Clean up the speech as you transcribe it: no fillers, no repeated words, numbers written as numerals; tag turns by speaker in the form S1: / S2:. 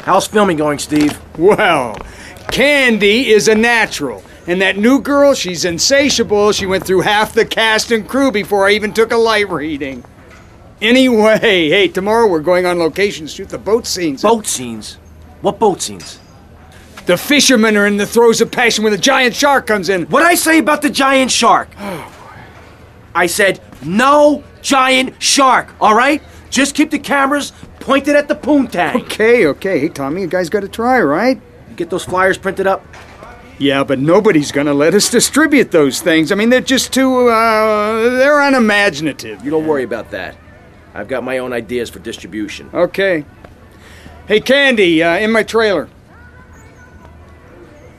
S1: How's filming going, Steve?
S2: Well, Candy is a natural. And that new girl, she's insatiable. She went through half the cast and crew before I even took a light reading. Anyway, hey, tomorrow we're going on location to shoot the boat scenes.
S1: Boat scenes? What boat scenes?
S2: The fishermen are in the throes of passion when the giant shark comes in.
S1: What'd I say about the giant shark? I said, no giant shark, all right? Just keep the cameras pointed at the poontang.
S2: Okay. Hey, Tommy, you guys gotta try, right?
S1: You get those flyers printed up?
S2: Yeah, but nobody's gonna let us distribute those things. I mean, they're just too, they're unimaginative.
S1: You don't worry about that. I've got my own ideas for distribution.
S2: Okay. Hey, Candy, in my trailer.